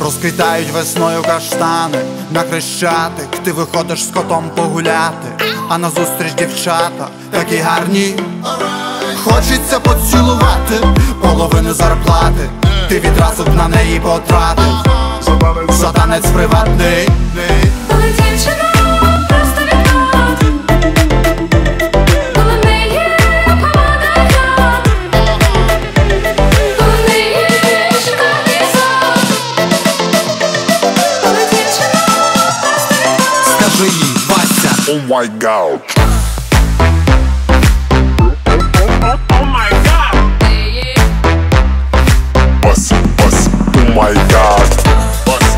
Розквітають весною каштани на Хрещатик, ти виходиш з котом погуляти, а назустріч дівчата такі гарні. Хочеться поцілувати половину зарплати, ти відразу б на неї потратив за танець приватний. Коли дівчина просто відпад, коли в неї помада яд, коли в неї шикарний зад, коли дівчина просто відпад. Скажи їй, Вася, Oh my God. Bust, bust, oh my God. Bust,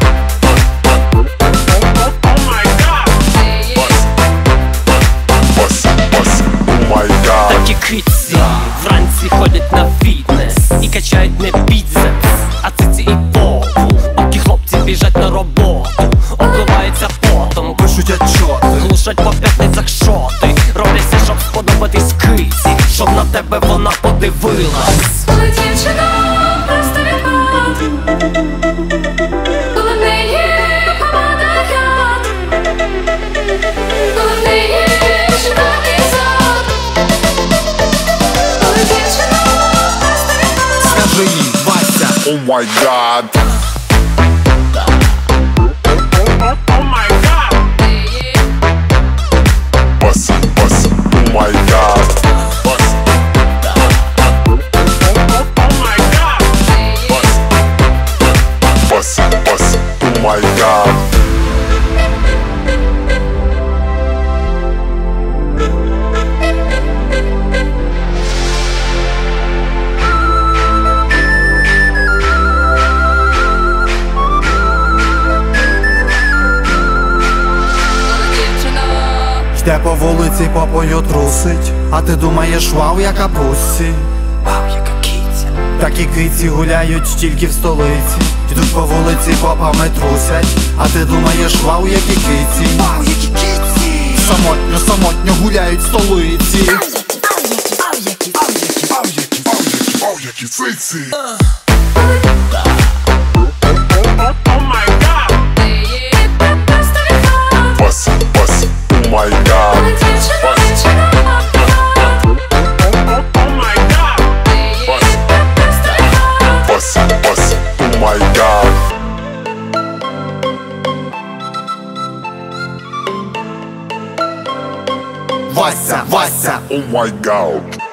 bust, bust, oh my God. Такі киці вранці ходять на фітнес і качають не біцепс, а циці і попу, поки хлопці біжать на роботу, обливаються потом, пишуть отчоти, глушать по п'ятницях шоти, робляться, щоб сподобатись киці, щоб на тебе вона подивилась. Коли дівчина просто відпад, коли в неї помада яд, коли в неї шикарний зад, коли дівчина просто відпад. скажи їй, Вася, Oh my God. Bust, bust, oh my God. Bust, bust, bust, oh my God. йде по вулиці, попою трусить, а ти думаєш, вау, яка пусі. Вау, яка киця. Такі киці гуляють тільки в столиці, йдуть по вулиці, попами трусять, а ти думаєш, вау, які киці. Вау, які киці. Самотньо, самотньо гуляють в столиці. Вау, які циці. Bust, bust, oh my God. Коли дівчина Bust, bust, oh my God. Вася, Вася, Oh my God.